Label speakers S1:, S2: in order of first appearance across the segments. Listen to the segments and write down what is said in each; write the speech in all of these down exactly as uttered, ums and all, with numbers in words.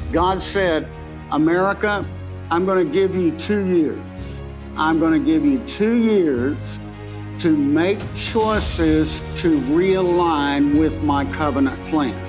S1: God said, America, I'm going to give you two years. I'm going to give you two years to make choices to realign with my covenant plan.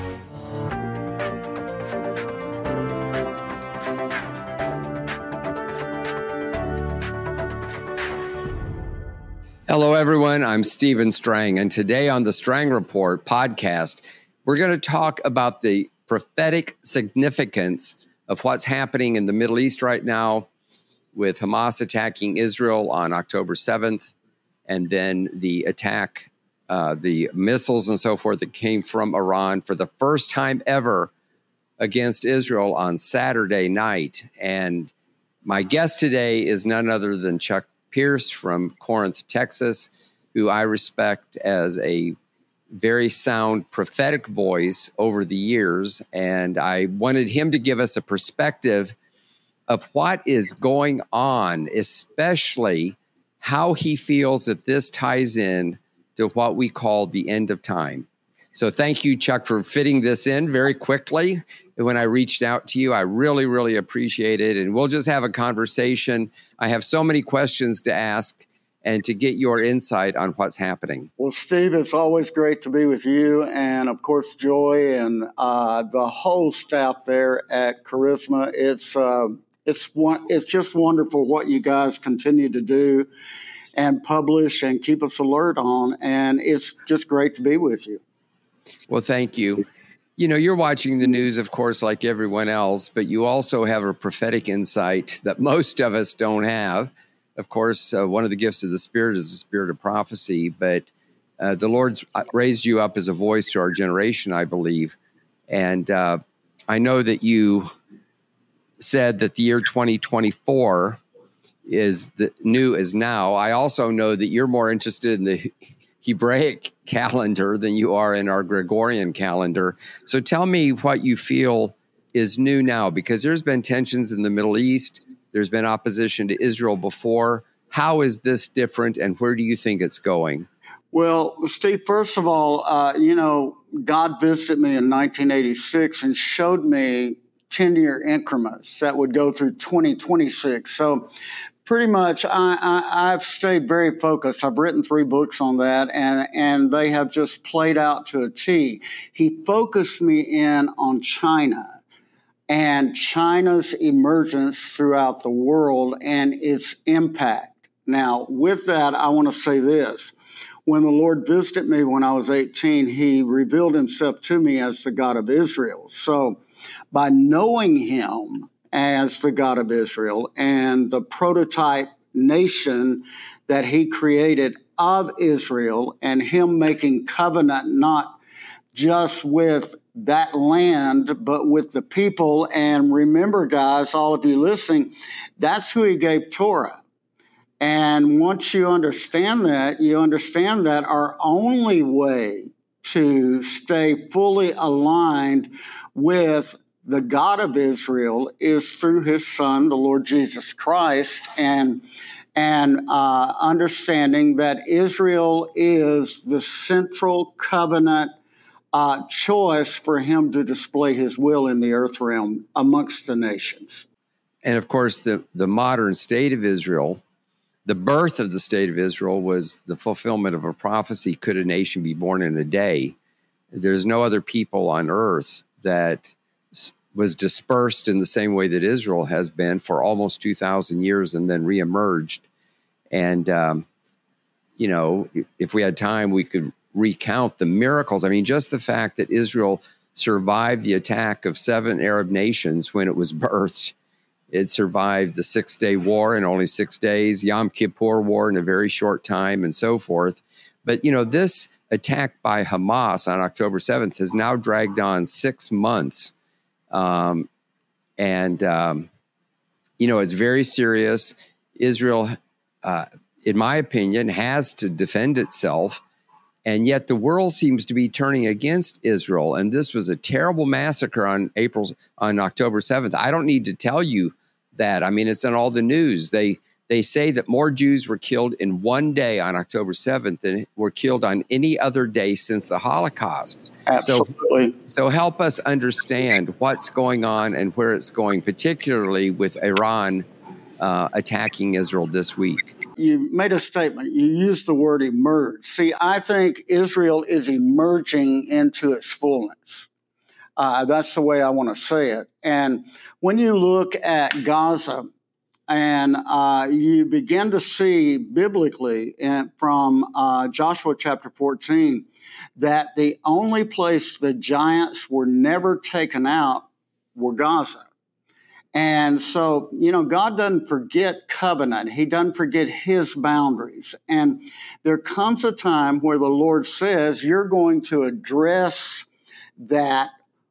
S2: Hello, everyone. I'm Stephen Strang, and today on the Strang Report podcast, we're going to talk about the prophetic significance of what's happening in the Middle East right now with Hamas attacking Israel on October seventh, and then the attack, uh, the missiles and so forth that came from Iran for the first time ever against Israel on Saturday night. And my guest today is none other than Chuck Pierce from Corinth, Texas, who I respect as a very sound prophetic voice over the years. And I wanted him to give us a perspective of what is going on, especially how he feels that this ties in to what we call the end of time. So thank you, Chuck, for fitting this in very quickly. When I reached out to you, I really, really appreciate it. And we'll just have a conversation. I have so many questions to ask and to get your insight on what's happening.
S1: Well, Steve, it's always great to be with you. And of course, Joy and uh, the whole staff there at Charisma. It's, uh, it's, one, it's just wonderful what you guys continue to do and publish and keep us alert on. And it's just great to be with you.
S2: Well, thank you. You know, you're watching the news, of course, like everyone else, but you also have a prophetic insight that most of us don't have. Of course, uh, one of the gifts of the Spirit is the spirit of prophecy, but uh, the Lord's raised you up as a voice to our generation, I believe. And uh, I know that you said that the year twenty twenty-four is the new as now. I also know that you're more interested in the Hebraic calendar than you are in our Gregorian calendar. So tell me what you feel is new now, because there's been tensions in the Middle East. There's been opposition to Israel before. How is this different, and where do you think it's going?
S1: Well, Steve, first of all, uh, you know, God visited me in nineteen eighty-six and showed me ten-year increments that would go through twenty twenty-six. So pretty much, I, I, I've stayed very focused. I've written three books on that, and, and they have just played out to a T. He focused me in on China and China's emergence throughout the world and its impact. Now, with that, I want to say this. When the Lord visited me when I was eighteen, he revealed himself to me as the God of Israel. So by knowing him as the God of Israel and the prototype nation that he created of Israel, and him making covenant not just with that land, but with the people. And remember, guys, all of you listening, that's who he gave Torah. And once you understand that, you understand that our only way to stay fully aligned with the God of Israel is through his son, the Lord Jesus Christ, and, and uh, understanding that Israel is the central covenant uh, choice for him to display his will in the earth realm amongst the nations.
S2: And of course, the, the modern state of Israel, the birth of the state of Israel was the fulfillment of a prophecy, could a nation be born in a day? There's no other people on earth that was dispersed in the same way that Israel has been for almost two thousand years and then reemerged. And, um, you know, if we had time, we could recount the miracles. I mean, just the fact that Israel survived the attack of seven Arab nations when it was birthed. It survived the Six-Day War in only six days, Yom Kippur War in a very short time, and so forth. But, you know, this attack by Hamas on October seventh has now dragged on six months. Um, and, um, you know, it's very serious. Israel, uh, in my opinion, has to defend itself. And yet the world seems to be turning against Israel. And this was a terrible massacre on April, on October seventh. I don't need to tell you that. I mean, it's in all the news. They, They say that more Jews were killed in one day on October seventh than were killed on any other day since the Holocaust.
S1: Absolutely.
S2: So, so help us understand what's going on and where it's going, particularly with Iran uh, attacking Israel this week.
S1: You made a statement. You used the word emerge. See, I think Israel is emerging into its fullness. Uh, that's the way I want to say it. And when you look at Gaza, and uh, you begin to see biblically and from uh, Joshua chapter fourteen that the only place the giants were never taken out were Gaza. And so, you know, God doesn't forget covenant. He doesn't forget his boundaries. And there comes a time where the Lord says, you're going to address that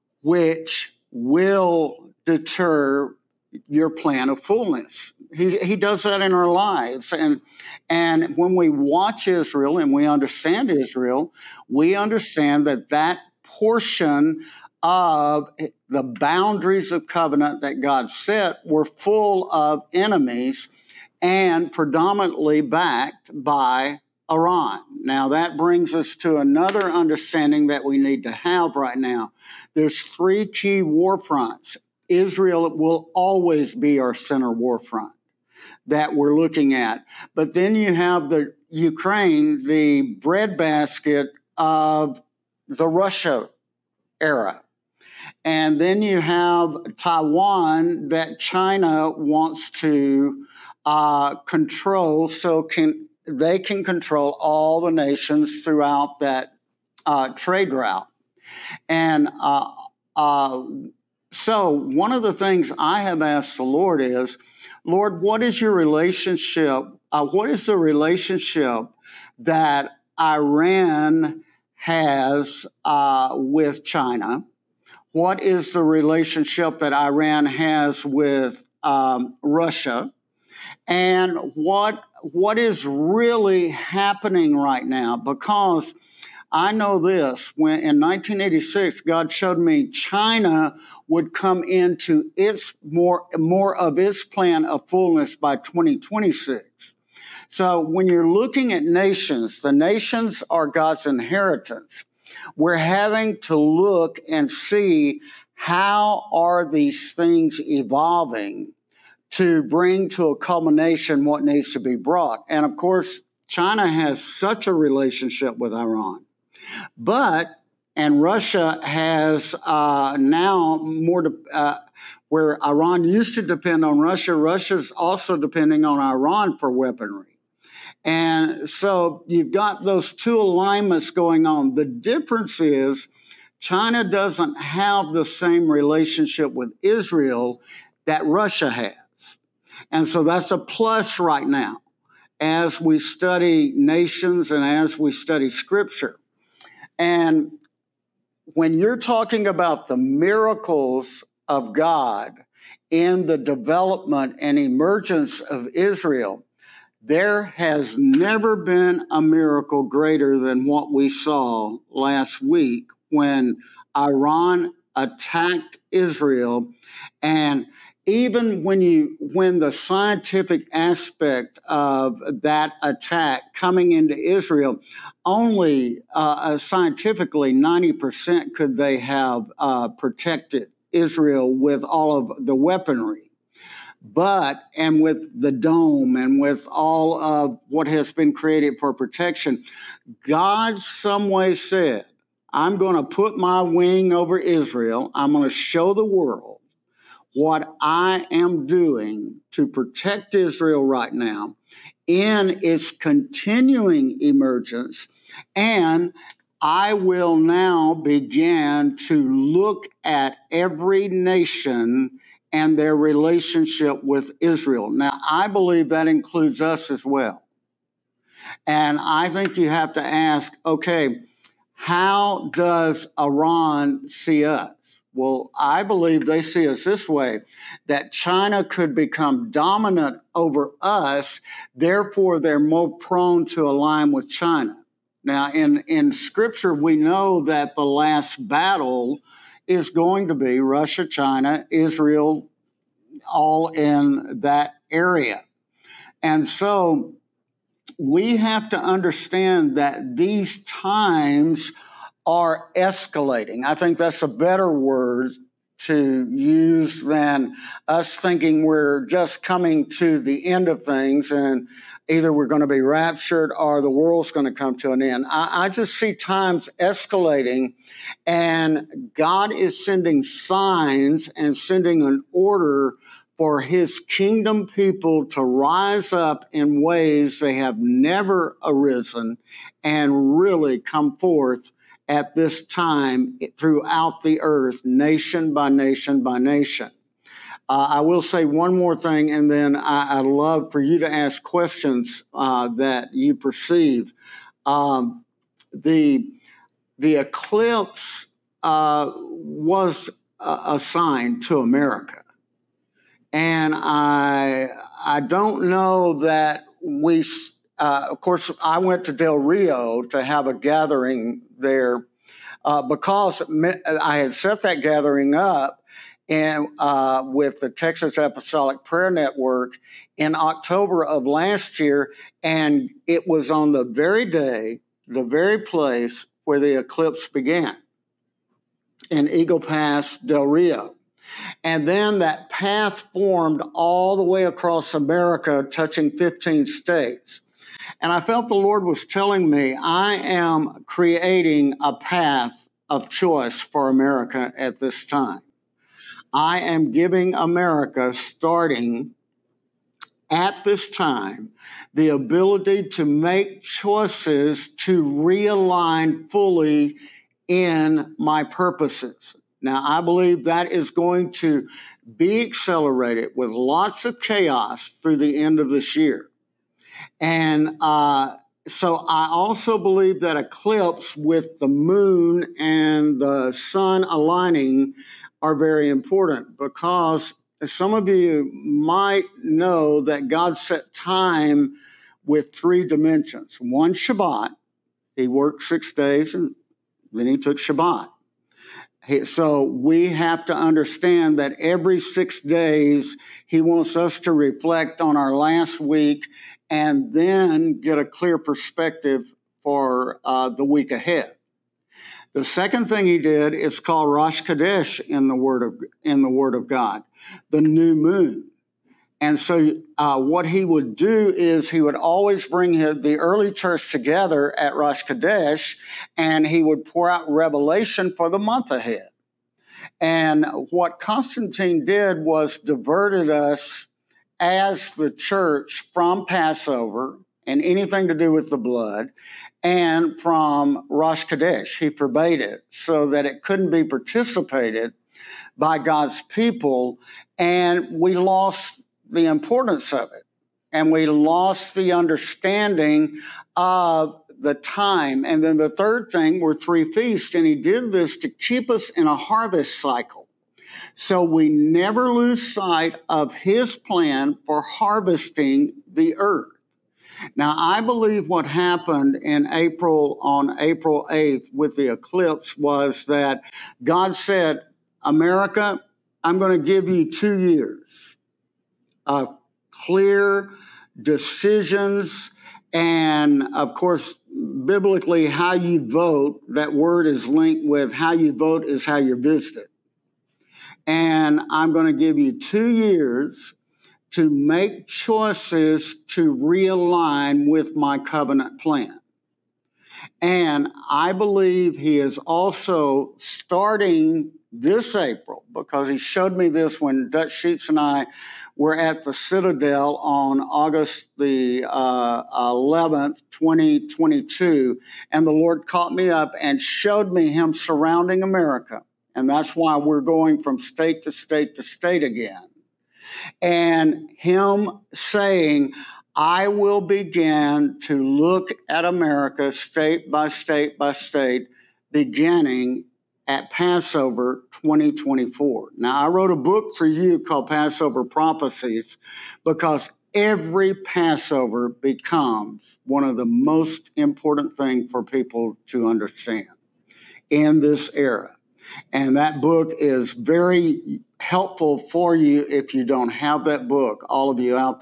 S1: which will deter your plan of fullness. He, he does that in our lives. And, and when we watch Israel and we understand Israel, we understand that that portion of the boundaries of covenant that God set were full of enemies and predominantly backed by Iran. Now, that brings us to another understanding that we need to have right now. There's three key war fronts. Israel will always be our center war front that we're looking at. But then you have the Ukraine, the breadbasket of the Russia era. And then you have Taiwan that China wants to uh, control, so can they can control all the nations throughout that uh, trade route. And uh, uh, so one of the things I have asked the Lord is, Lord, what is your relationship? Uh, what is the relationship that Iran has uh, with China? What is the relationship that Iran has with um, Russia? And what what is really happening right now? Because I know this, when in nineteen eighty-six, God showed me China would come into its more, more of its plan of fullness by twenty twenty-six. So when you're looking at nations, the nations are God's inheritance. We're having to look and see how are these things evolving to bring to a culmination what needs to be brought. And of course, China has such a relationship with Iran. But, and Russia has uh, now more, to, uh, where Iran used to depend on Russia, Russia's also depending on Iran for weaponry. And so you've got those two alignments going on. The difference is China doesn't have the same relationship with Israel that Russia has. And so that's a plus right now as we study nations and as we study Scripture. And when you're talking about the miracles of God in the development and emergence of Israel, there has never been a miracle greater than what we saw last week when Iran attacked Israel. And even when you when the scientific aspect of that attack coming into Israel, only uh, scientifically ninety percent could they have uh, protected Israel with all of the weaponry. But, and with the dome and with all of what has been created for protection, God some way said, I'm going to put my wing over Israel. I'm going to show the world what I am doing to protect Israel right now in its continuing emergence. And I will now begin to look at every nation and their relationship with Israel. Now, I believe that includes us as well. And I think you have to ask, okay, how does Iran see us? Well, I believe they see us this way, that China could become dominant over us, therefore they're more prone to align with China. Now, in, in Scripture, we know that the last battle is going to be Russia, China, Israel, all in that area. And so we have to understand that these times are escalating. I think that's a better word to use than us thinking we're just coming to the end of things and either we're going to be raptured or the world's going to come to an end. I, I just see times escalating, and God is sending signs and sending an order for his kingdom people to rise up in ways they have never arisen and really come forth at this time throughout the earth, nation by nation by nation. Uh, I will say one more thing, and then I, I'd love for you to ask questions uh, that you perceive. Um, the, the eclipse uh, was a, a sign to America. And I, I don't know that we, uh, of course, I went to Del Rio to have a gathering there uh, because I had set that gathering up and uh, with the Texas Apostolic Prayer Network in October of last year, and it was on the very day, the very place where the eclipse began in Eagle Pass, Del Rio. And then that path formed all the way across America, touching fifteen states. And I felt the Lord was telling me, I am creating a path of choice for America at this time. I am giving America, starting at this time, the ability to make choices to realign fully in my purposes. Now, I believe that is going to be accelerated with lots of chaos through the end of this year. And uh, so I also believe that eclipse with the moon and the sun aligning are very important, because some of you might know that God set time with three dimensions. One, Shabbat. He worked six days and then he took Shabbat. So we have to understand that every six days, he wants us to reflect on our last week and then get a clear perspective for uh, the week ahead. The second thing he did is called Rosh Chodesh in the Word of in the Word of God, the new moon. And so uh, what he would do is he would always bring his, the early church together at Rosh Chodesh, and he would pour out revelation for the month ahead. And what Constantine did was diverted us as the church from Passover and anything to do with the blood, and from Rosh Chodesh. He forbade it so that it couldn't be participated by God's people, and we lost the importance of it, and we lost the understanding of the time. And then the third thing were three feasts, and he did this to keep us in a harvest cycle, so we never lose sight of his plan for harvesting the earth. Now, I believe what happened in April, on April eighth with the eclipse, was that God said, America, I'm going to give you two years of clear decisions. And of course, biblically, how you vote, that word is linked with how you vote is how you're visited. And I'm going to give you two years to make choices to realign with my covenant plan. And I believe he is also starting this April, because he showed me this when Dutch Sheets and I were at the Citadel on August the uh, eleventh, twenty twenty-two, and the Lord caught me up and showed me him surrounding America. And that's why we're going from state to state to state again. And him saying, I will begin to look at America state by state by state, beginning at Passover twenty twenty-four. Now, I wrote a book for you called Passover Prophecies, because every Passover becomes one of the most important things for people to understand in this era. And that book is very helpful for you if you don't have that book, all of you out there.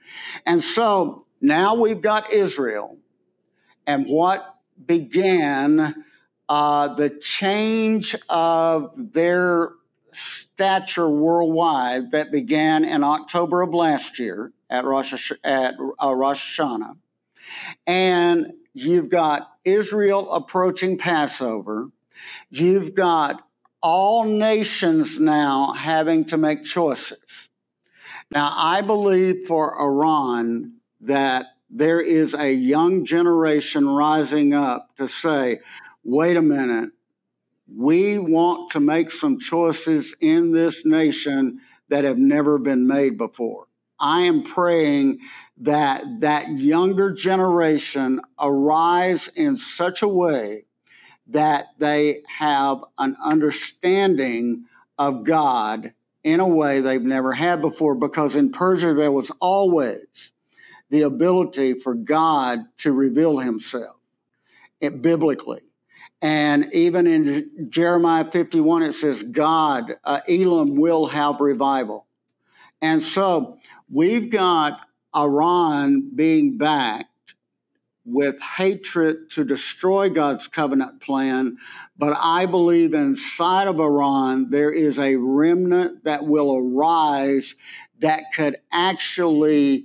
S1: And so now we've got Israel, and what began uh, the change of their stature worldwide that began in October of last year at Rosh, at, uh, Rosh Hashanah. And you've got Israel approaching Passover. You've got all nations now having to make choices. Now, I believe for Iran that there is a young generation rising up to say, wait a minute, we want to make some choices in this nation that have never been made before. I am praying that that younger generation arise in such a way that they have an understanding of God in a way they've never had before, because in Persia there was always the ability for God to reveal himself it, biblically. And even in Jeremiah fifty-one, it says, God, uh, Elam will have revival. And so we've got Iran being backed with hatred to destroy God's covenant plan. But I believe inside of Iran, there is a remnant that will arise that could actually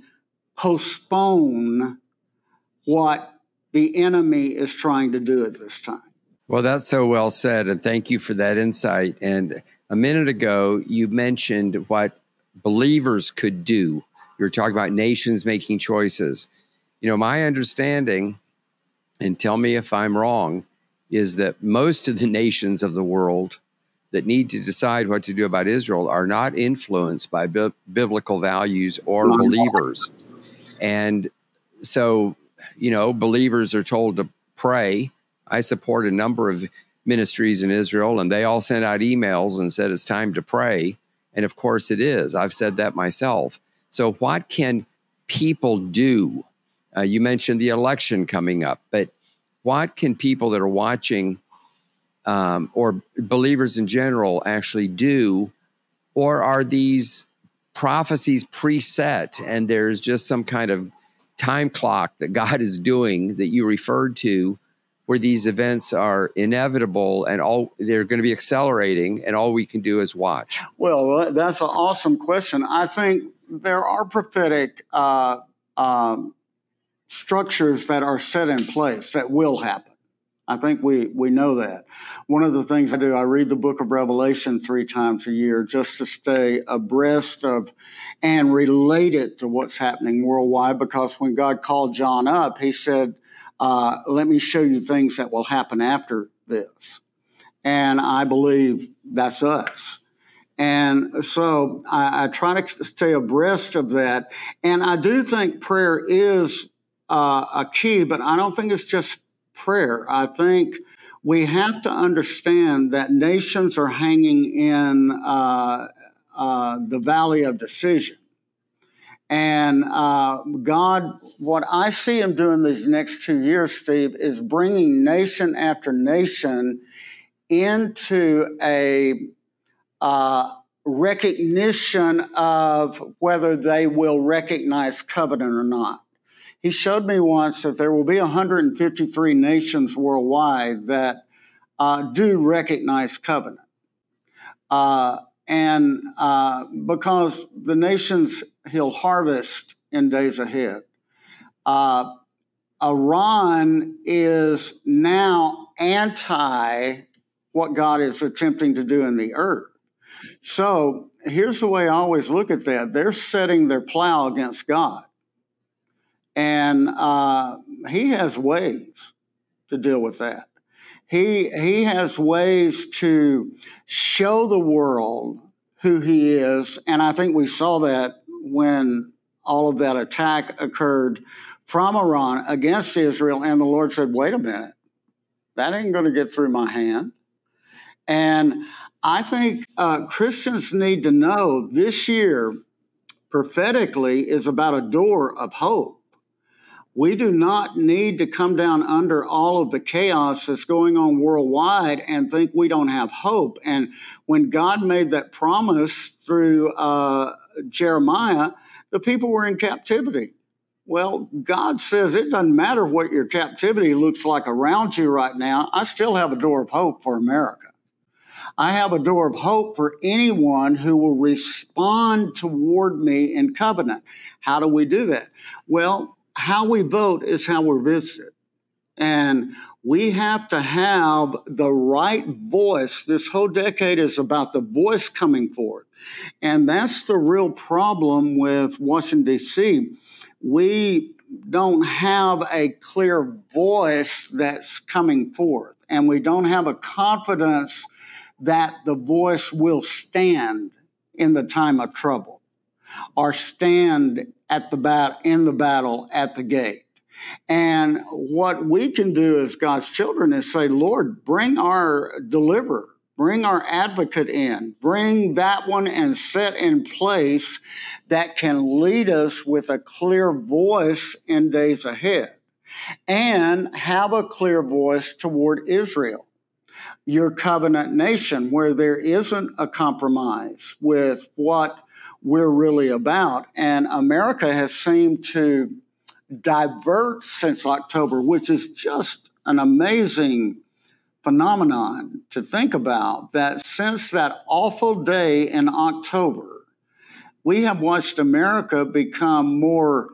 S1: postpone what the enemy is trying to do at this time.
S2: Well, that's so well said, and thank you for that insight. And a minute ago, you mentioned what believers could do. You were talking about nations making choices. You know, my understanding, and tell me if I'm wrong, is that most of the nations of the world that need to decide what to do about Israel are not influenced by bi- biblical values or believers. And so, you know, believers are told to pray. I support a number of ministries in Israel, and they all sent out emails and said it's time to pray. And of course it is. I've said that myself. So what can people do? Uh, you mentioned the election coming up, but what can people that are watching um, or believers in general actually do? Or are these prophecies preset and there's just some kind of time clock that God is doing that you referred to, where these events are inevitable and all they're going to be accelerating and all we can do is watch?
S1: Well, that's an awesome question. I think there are prophetic uh, um, structures that are set in place that will happen. I think we we know that. One of the things I do, I read the book of Revelation three times a year just to stay abreast of and relate it to what's happening worldwide, because when God called John up, he said, uh, let me show you things that will happen after this. And I believe that's us. And so I, I try to stay abreast of that. And I do think prayer is uh, a key, but I don't think it's just prayer. I think we have to understand that nations are hanging in uh, uh, the valley of decision. And uh, God, what I see him doing these next two years, Steve, is bringing nation after nation into a uh, recognition of whether they will recognize covenant or not. He showed me once that there will be one hundred fifty-three nations worldwide that uh, do recognize covenant. Uh, and uh, because the nations he'll harvest in days ahead. Uh, Iran is now anti what God is attempting to do in the earth. So here's the way I always look at that. They're setting their plow against God. And uh, he has ways to deal with that. He, he has ways to show the world who he is. And I think we saw that when all of that attack occurred from Iran against Israel. And the Lord said, wait a minute, that ain't going to get through my hand. And I think uh, Christians need to know this year prophetically is about a door of hope. We do not need to come down under all of the chaos that's going on worldwide and think we don't have hope. And when God made that promise through uh, Jeremiah, the people were in captivity. Well, God says it doesn't matter what your captivity looks like around you right now. I still have a door of hope for America. I have a door of hope for anyone who will respond toward me in covenant. How do we do that? Well, how we vote is how we're visited. And we have to have the right voice. This whole decade is about the voice coming forth. And that's the real problem with Washington, D C. We don't have a clear voice that's coming forth. And we don't have a confidence that the voice will stand in the time of trouble or stand at the bat in the battle at the gate. And what we can do as God's children is say, Lord, bring our deliverer, bring our advocate in, bring that one and set in place that can lead us with a clear voice in days ahead, and have a clear voice toward Israel, your covenant nation, where there isn't a compromise with what we're really about. And America has seemed to divert since October, which is just an amazing phenomenon to think about, that since that awful day in October, we have watched America become more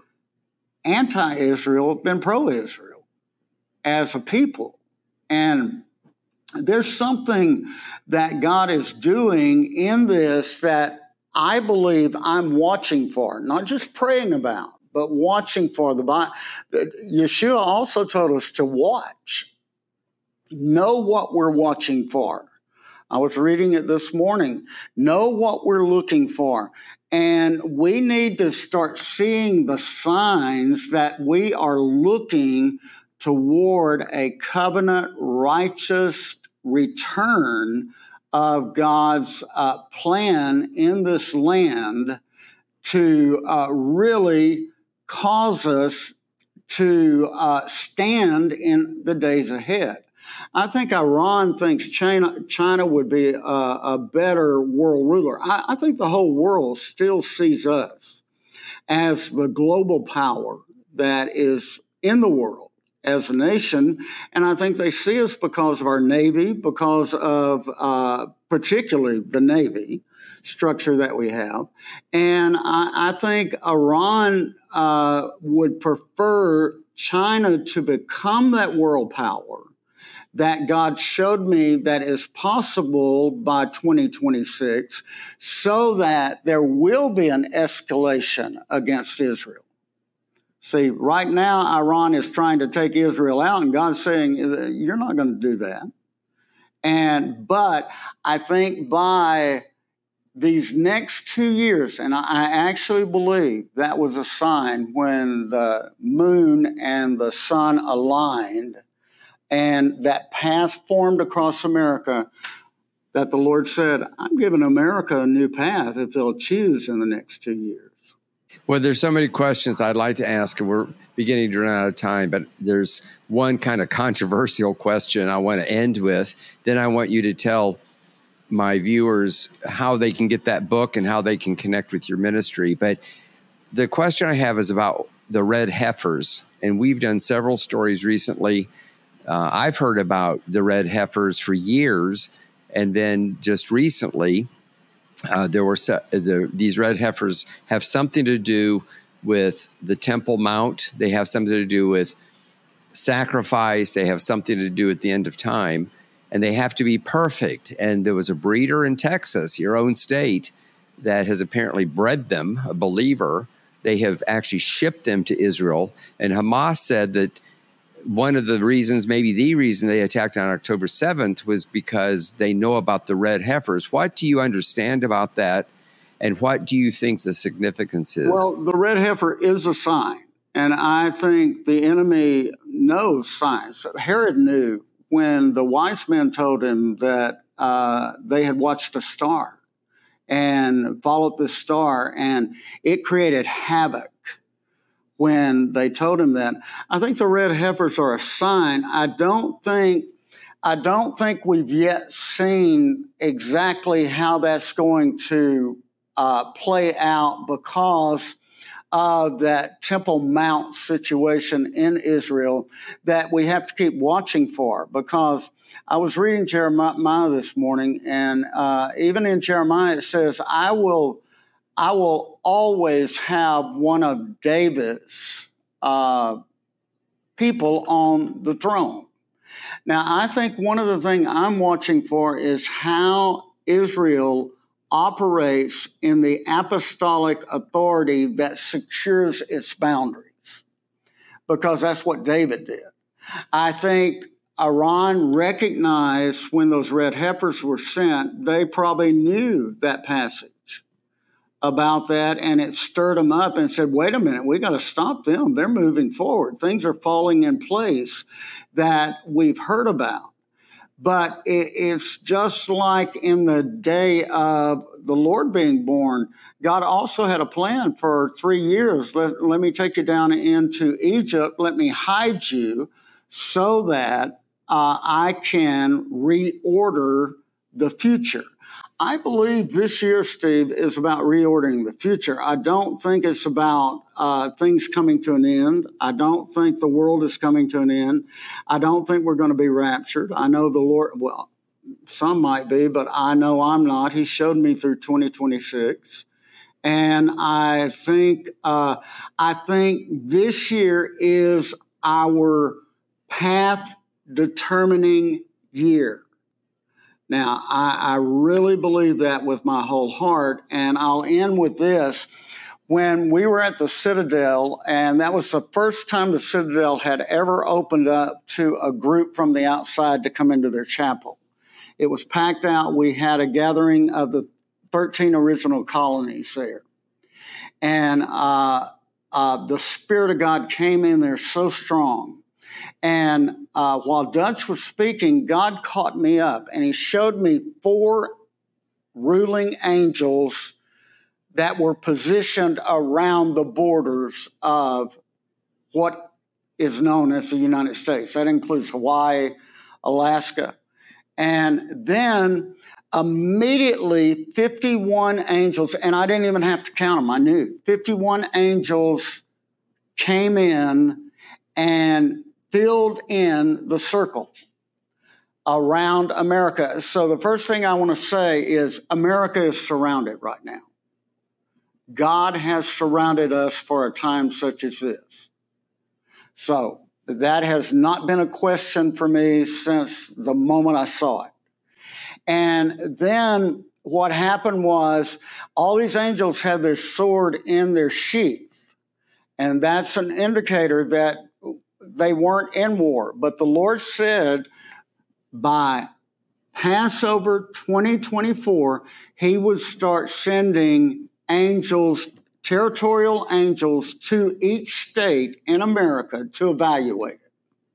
S1: anti-Israel than pro-Israel as a people. And there's something that God is doing in this that I believe I'm watching for, not just praying about, but watching for. The Bible. Yeshua also told us to watch, know what we're watching for. I was reading it this morning. Know what we're looking for. And we need to start seeing the signs that we are looking toward a covenant righteous return of God's uh, plan in this land to uh, really cause us to uh, stand in the days ahead. I think Iran thinks China, China would be a, a better world ruler. I, I think the whole world still sees us as the global power that is in the world as a nation. And I think they see us because of our Navy, because of uh, particularly the Navy structure that we have. And I, I think Iran uh, would prefer China to become that world power that God showed me that is possible by twenty twenty-six, so that there will be an escalation against Israel. See, right now, Iran is trying to take Israel out, and God's saying, you're not going to do that. And, but I think by these next two years, and I actually believe that was a sign when the moon and the sun aligned, and that path formed across America, that the Lord said, I'm giving America a new path if they'll choose in the next two years.
S2: Well, there's so many questions I'd like to ask, and we're beginning to run out of time, but there's one kind of controversial question I want to end with. Then I want you to tell my viewers how they can get that book and how they can connect with your ministry. But the question I have is about the red heifers, and we've done several stories recently. Uh, I've heard about the red heifers for years, and then just recently, uh, there were se- the, these red heifers have something to do with the Temple Mount. They have something to do with sacrifice. They have something to do at the end of time, and they have to be perfect. And there was a breeder in Texas, your own state, that has apparently bred them, a believer. They have actually shipped them to Israel, and Hamas said that one of the reasons, maybe the reason they attacked on October seventh was because they know about the red heifers. What do you understand about that, and what do you think the significance is?
S1: Well, the red heifer is a sign, and I think the enemy knows signs. Herod knew when the wise men told him that uh, they had watched a star and followed the star, and it created havoc when they told him that. I think the red heifers are a sign. I don't think I don't think we've yet seen exactly how that's going to uh, play out because of that Temple Mount situation in Israel that we have to keep watching for. Because I was reading Jeremiah this morning, and uh, even in Jeremiah it says, I will, I will always have one of David's uh, people on the throne. Now, I think one of the things I'm watching for is how Israel operates in the apostolic authority that secures its boundaries, because that's what David did. I think Iran recognized when those red heifers were sent, they probably knew that passage about that, and it stirred them up and said, wait a minute, we got to stop them. They're moving forward. Things are falling in place that we've heard about. But it, it's just like in the day of the Lord being born, God also had a plan for three years. Let, let me take you down into Egypt. Let me hide you so that uh, I can reorder the future. I believe this year, Steve, is about reordering the future. I don't think it's about uh, things coming to an end. I don't think the world is coming to an end. I don't think we're going to be raptured. I know the Lord, well, some might be, but I know I'm not. He showed me through twenty twenty-six. And I think, uh, I think this year is our path determining year. Now, I, I really believe that with my whole heart, and I'll end with this. When we were at the Citadel, and that was the first time the Citadel had ever opened up to a group from the outside to come into their chapel. It was packed out. We had a gathering of the thirteen original colonies there. And uh, uh, the Spirit of God came in there so strong. And uh, while Dutch was speaking, God caught me up, and he showed me four ruling angels that were positioned around the borders of what is known as the United States. That includes Hawaii, Alaska. And then immediately fifty-one angels, and I didn't even have to count them, I knew. fifty-one angels came in and filled in the circle around America. So the first thing I want to say is America is surrounded right now. God has surrounded us for a time such as this. So that has not been a question for me since the moment I saw it. And then what happened was all these angels had their sword in their sheath. And that's an indicator that they weren't in war. But the Lord said by Passover twenty twenty-four, he would start sending angels, territorial angels, to each state in America to evaluate it.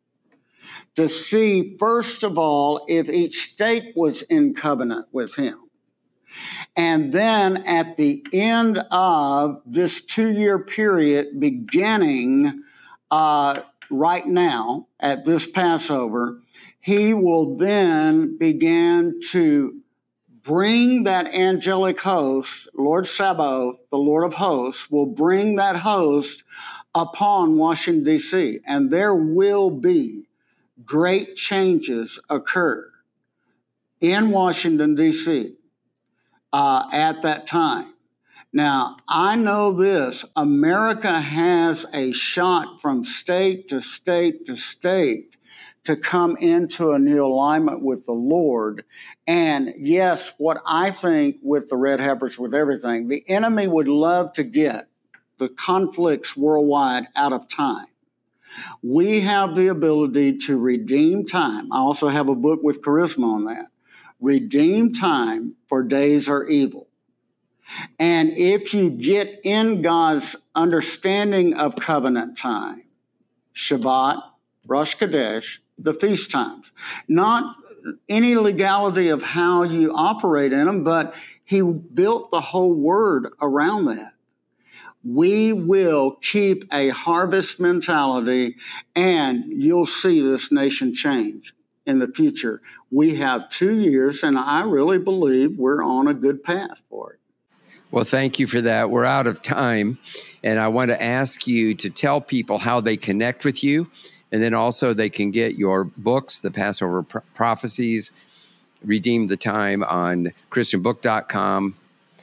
S1: To see, first of all, if each state was in covenant with him. And then at the end of this two-year period, beginning uh, right now at this Passover, he will then begin to bring that angelic host, Lord Sabaoth, the Lord of hosts, will bring that host upon Washington, D C, and there will be great changes occur in Washington, D C uh, at that time. Now, I know this, America has a shot from state to state to state to come into a new alignment with the Lord. And yes, what I think with the red heifers, with everything, the enemy would love to get the conflicts worldwide out of time. We have the ability to redeem time. I also have a book with Charisma on that. Redeem time, for days are evil. And if you get in God's understanding of covenant time, Shabbat, Rosh Chodesh, the feast times, not any legality of how you operate in them, but he built the whole word around that. We will keep a harvest mentality, and you'll see this nation change in the future. We have two years, and I really believe we're on a good path for it.
S2: Well, thank you for that. We're out of time, and I want to ask you to tell people how they connect with you, and then also they can get your books, The Passover Pro- Prophecies, Redeem the Time, on Christian book dot com,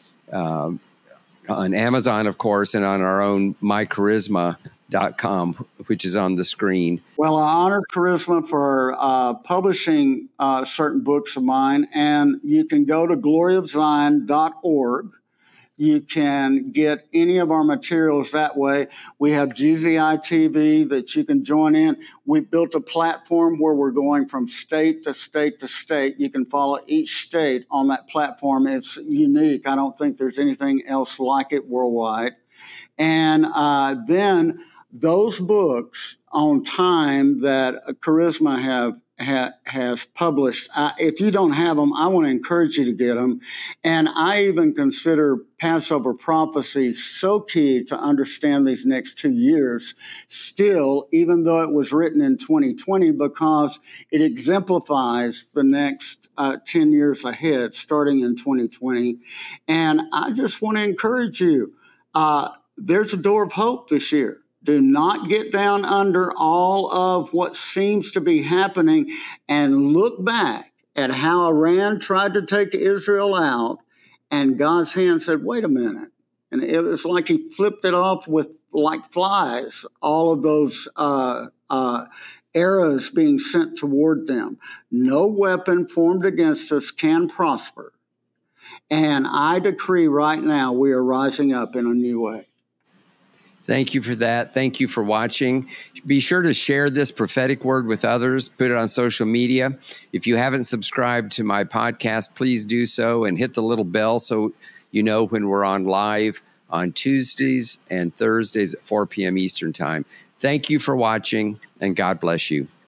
S2: um, on Amazon, of course, and on our own my charisma dot com, which is on the screen.
S1: Well, I honor Charisma for uh, publishing uh, certain books of mine, and you can go to glory of zion dot org. You can get any of our materials that way. We have G Z I T V that you can join in. We built a platform where we're going from state to state to state. You can follow each state on that platform. It's unique. I don't think there's anything else like it worldwide. And uh, then those books on time that Charisma have Ha, has published. Uh, if you don't have them, I want to encourage you to get them. And I even consider Passover Prophecy so key to understand these next two years still, even though it was written in twenty twenty, because it exemplifies the next uh, ten years ahead, starting in twenty twenty. And I just want to encourage you. Uh, there's a door of hope this year. Do not get down under all of what seems to be happening, and look back at how Iran tried to take Israel out, and God's hand said, wait a minute. And it was like he flipped it off with like flies, all of those uh, uh, arrows being sent toward them. No weapon formed against us can prosper. And I decree right now we are rising up in a new way.
S2: Thank you for that. Thank you for watching. Be sure to share this prophetic word with others. Put it on social media. If you haven't subscribed to my podcast, please do so, and hit the little bell so you know when we're on live on Tuesdays and Thursdays at four p.m. Eastern Time. Thank you for watching, and God bless you.